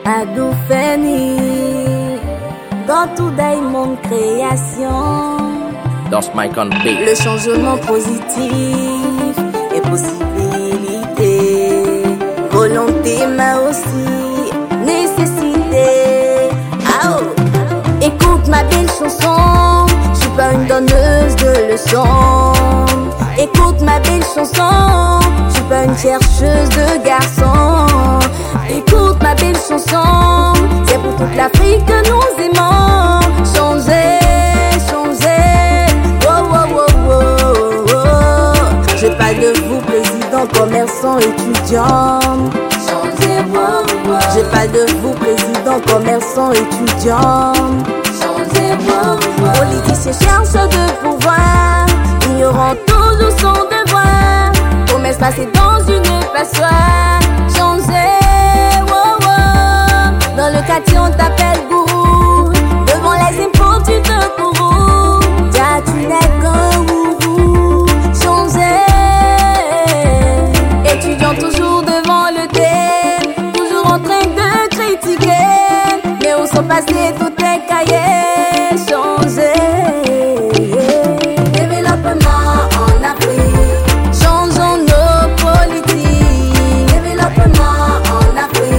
Adoufeni, dans tout diamond création. Dans Mike on Beat. Le changement positif et possibilité. Volonté m'a aussi nécessité. Ah oh. Écoute ma belle chanson, je suis pas une donneuse de leçons. Écoute ma belle chanson, je suis pas une chercheuse de garçons. Écoute ma belle chanson, c'est pour toute l'Afrique que nous aimons. Changer, changer, oh oh oh oh oh. Je parle de vous, président, commerçant, étudiant. Changer, oh oh. Je parle de vous, président, commerçant, étudiant. Changer, oh oh. Politiciens cherchent de pouvoir, ignorant toujours son devoir. Promesse passée dans une passoire. Changer. Dans le quartier on t'appelle gourou. Devant les impôts tu te courous. Déjà tu n'es qu'un gourou. Changer. Étudiant toujours devant le thé, toujours en train de critiquer. Mais où sont passés tous tes cahiers? Changer. Développement en Afrique. Changeons nos politiques. Développement en Afrique.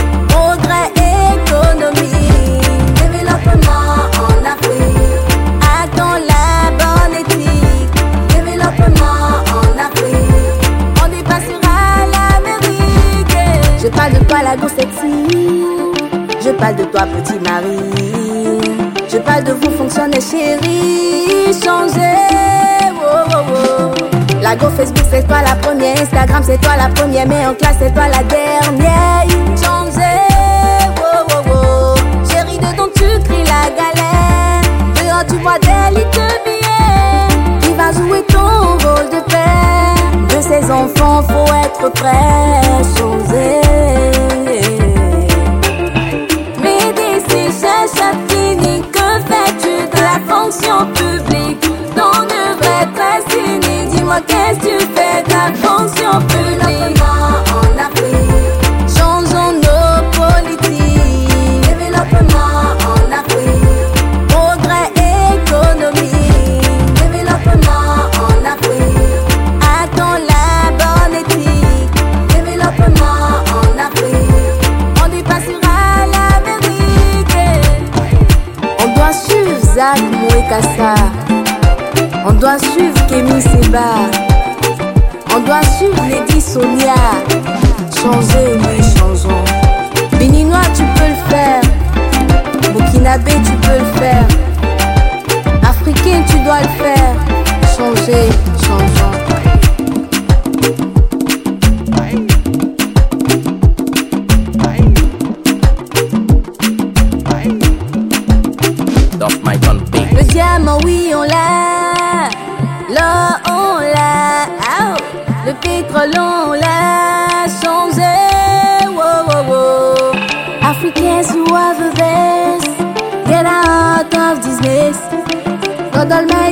Je parle de toi la go sexy, je parle de toi petit mari, je parle de vous fonctionnaires chérie. Changer, oh oh oh. La go Facebook c'est toi la première, Instagram c'est toi la première, mais en classe c'est toi la dernière. Changer, oh oh oh. Chérie dedans tu cries la galère, dehors tu vois des lits de billets. Qui va jouer ton rôle de père? De ses enfants faut être prêt. Changer. Publique, ton œuvre est très cynique. Dis-moi qu'est-ce que tu fais de la fonction publique? Développement en Afrique. Changeons nos politiques. Développement en Afrique. Progrès économique. Développement en Afrique. Attends la bonne éthique. Développement en Afrique. On dépassera l'Amérique. On doit suivre Zach Mouekassa, on doit suivre Kémy Seba, on doit suivre Lady Sonia. Changer, oui, changeons. Béninois, tu peux le faire. Burkinabé, tu peux le faire. Africain, tu dois le faire. Changer, changeons. Le diamant, oui, on l'a. L'or, on l'a. Oh. Le pétrole, on l'a. Changé, wow, wow, wow. Africans who have a best, get out of this mess. God Almighty.